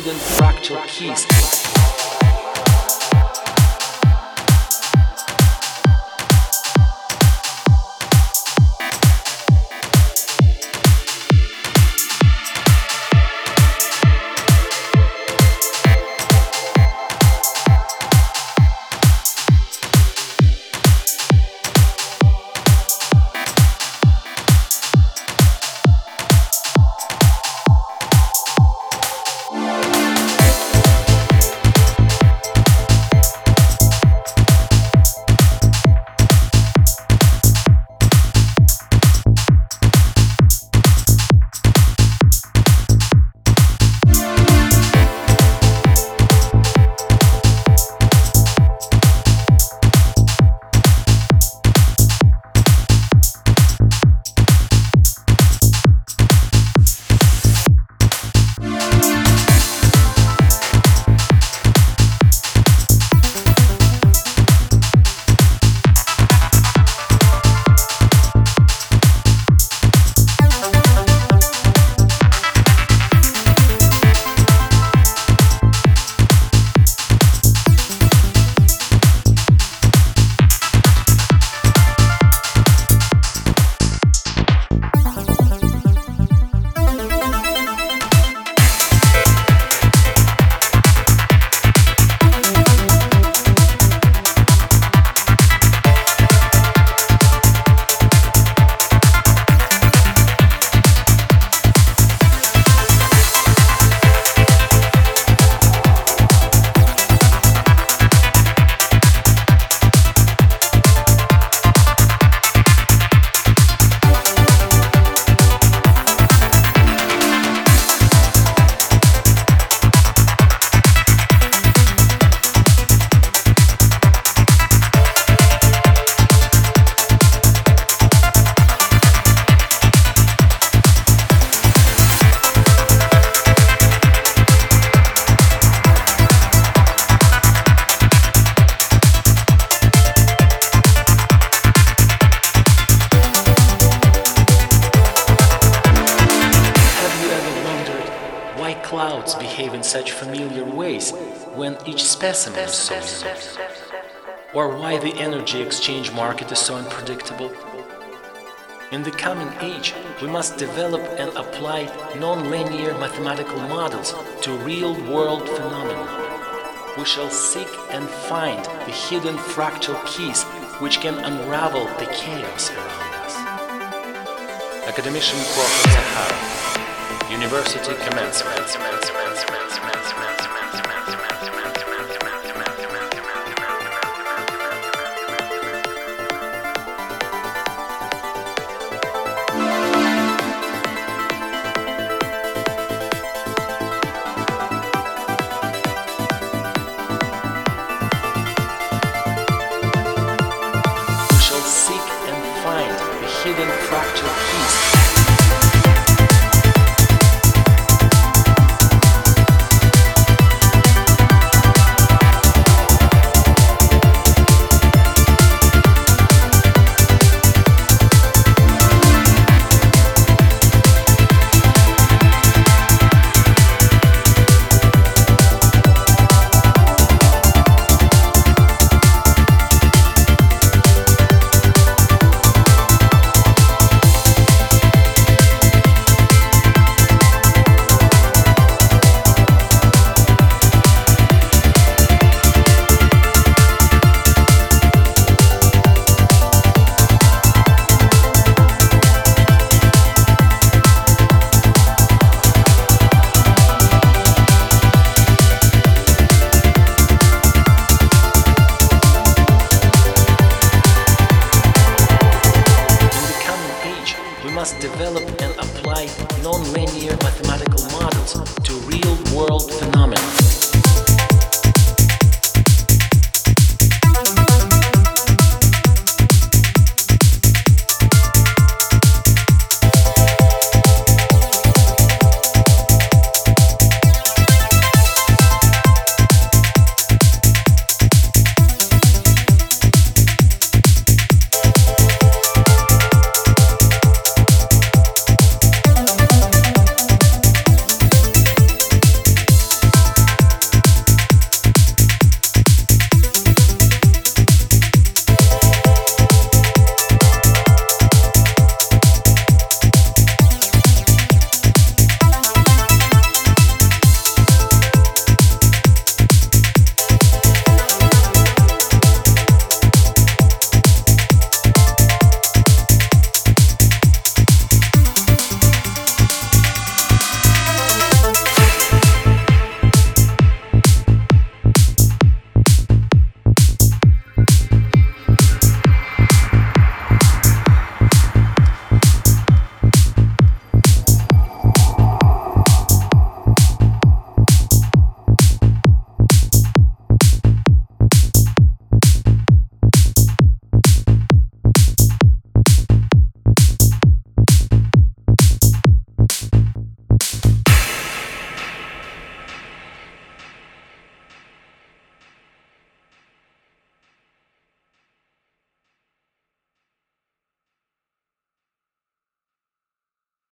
hidden fractal keys. Clouds behave in such familiar ways when each specimen is so unique? Or why the energy exchange market is so unpredictable? In the coming age, we must develop and apply non-linear mathematical models to real-world phenomena. We shall seek and find the hidden fractal keys which can unravel the chaos around us. Academician Professor Zahar. University commencement. We shall seek and find the hidden fractal keys. Must develop